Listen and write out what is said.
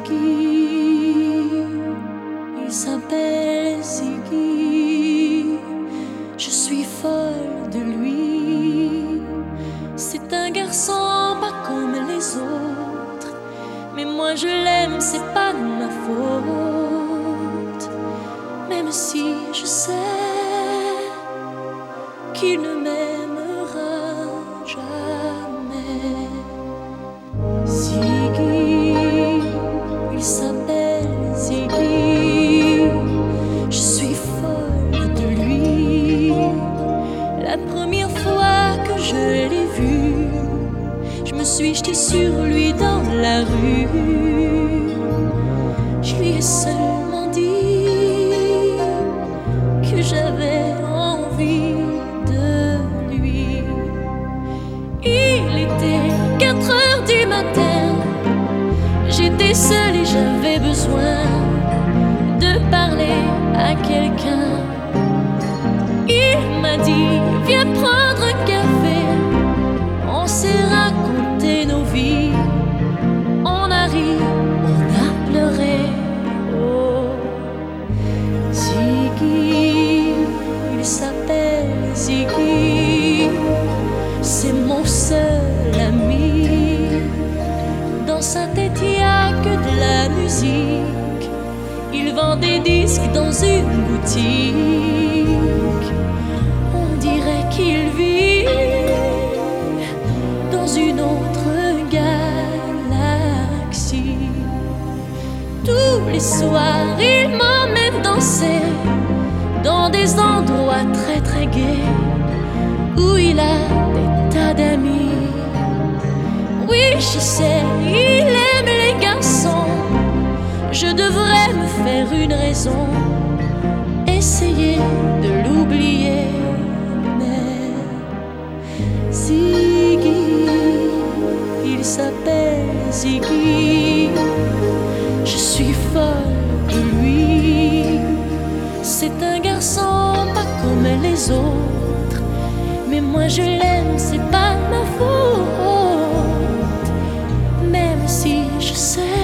Ziggy, il s'appelle Ziggy. Je suis folle de lui. C'est un garçon pas comme les autres, mais moi je l'aime, c'est pas de ma faute. Même si je sais qu'il ne m'aimera jamais. Ziggy, il s'appelle Ziggy. Je suis folle de lui. La première fois que je l'ai vu, je me suis jetée sur lui dans la rue. Je lui ai seulement dit que j'avais envie de lui. Il était 4 heures du matin. J'étais seule et j'avais besoin de parler à quelqu'un. Il m'a dit, viens prendre un café. On s'est raconté nos vies. On a ri, on a pleuré. Oh, Ziggy, il s'appelle Ziggy. C'est mon seul ami. Dans sa tête, il n'y a que de la musique. Il vend des disques dans une boutique. On dirait qu'il vit dans une autre galaxie. Tous les soirs, il m'emmène danser dans des endroits très très gais où il a des tas d'amis. Oui, je sais, il aime les garçons. Je devrais me faire une raison, essayer de l'oublier. Mais Ziggy, il s'appelle Ziggy. Je suis folle de lui. C'est un garçon pas comme les autres, mais moi je l'aime, c'est pas ma faute. Même si je sais